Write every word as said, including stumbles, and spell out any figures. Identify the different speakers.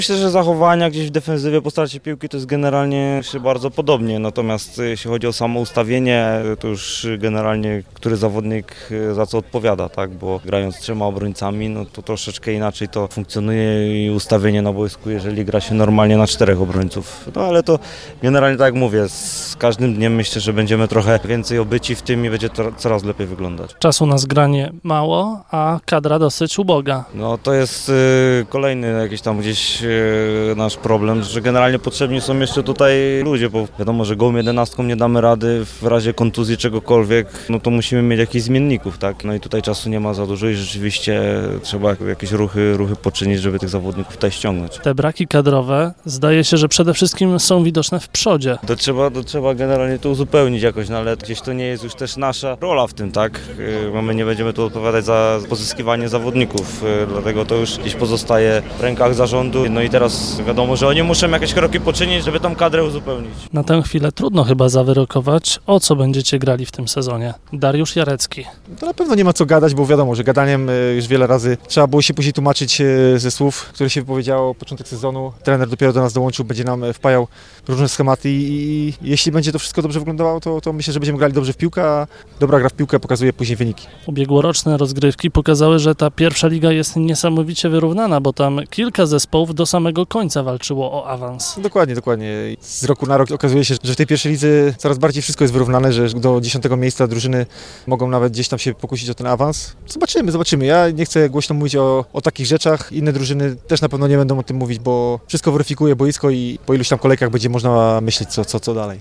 Speaker 1: Myślę, że zachowania gdzieś w defensywie po stracie piłki to jest generalnie się bardzo podobnie, natomiast jeśli chodzi o samo ustawienie, to już generalnie który zawodnik za co odpowiada, tak? Bo grając z trzema obrońcami, no to troszeczkę inaczej to funkcjonuje i ustawienie na boisku, jeżeli gra się normalnie na czterech obrońców. No ale to generalnie tak jak mówię, z każdym dniem myślę, że będziemy trochę więcej obyci w tym i będzie to coraz lepiej wyglądać.
Speaker 2: Czasu na zgranie mało, a kadra dosyć uboga.
Speaker 1: No to jest y, kolejny jakiś tam gdzieś y, nasz problem, że generalnie potrzebni są jeszcze tutaj ludzie, bo wiadomo, że gołą jedenastką nie damy rady w razie kontuzji czegokolwiek, no to musimy mieć jakichś zmienników, tak? No i tutaj czasu nie ma za dużo i rzeczywiście trzeba jakieś ruchy, ruchy poczynić, żeby tych zawodników tutaj ściągnąć.
Speaker 2: Te braki kadrowe zdaje się, że przede wszystkim są widoczne w przodzie.
Speaker 1: To trzeba, to trzeba generalnie to uzupełnić jakoś, no ale gdzieś to nie jest już też nasza rola w tym, tak? Y, my nie będziemy tu odpowiadać za pozyskiwanie zawodników, y, dlatego to już gdzieś pozostaje w rękach zarządu. No i teraz wiadomo, że oni muszą jakieś kroki poczynić, żeby tą kadrę uzupełnić.
Speaker 2: Na tę chwilę trudno chyba zawyrokować, o co będziecie grali w tym sezonie. Dariusz Jarecki.
Speaker 3: To na pewno nie ma co gadać, bo wiadomo, że gadaniem już wiele razy trzeba było się później tłumaczyć ze słów, które się wypowiedziało początek sezonu. Trener dopiero do nas dołączył, będzie nam wpajał różne schematy i jeśli będzie to wszystko dobrze wyglądało, to, to myślę, że będziemy grali dobrze w piłkę, a dobra gra w piłkę pokazuje później wyniki.
Speaker 2: Ubiegłoroczne rozgrywki pokazały, że ta pierwsza liga jest niesamowicie wyrównana, bo tam kilka zespołów do samego końca walczyło o awans.
Speaker 3: Dokładnie, dokładnie. Z roku na rok okazuje się, że w tej pierwszej lidze coraz bardziej wszystko jest wyrównane, że do dziesiątego miejsca drużyny mogą nawet gdzieś tam się pokusić o ten awans. Zobaczymy, zobaczymy. Ja nie chcę głośno mówić o, o takich rzeczach. Inne drużyny też na pewno nie będą o tym mówić, bo wszystko weryfikuje boisko i po iluś tam kolejkach będzie można myśleć co, co, co dalej.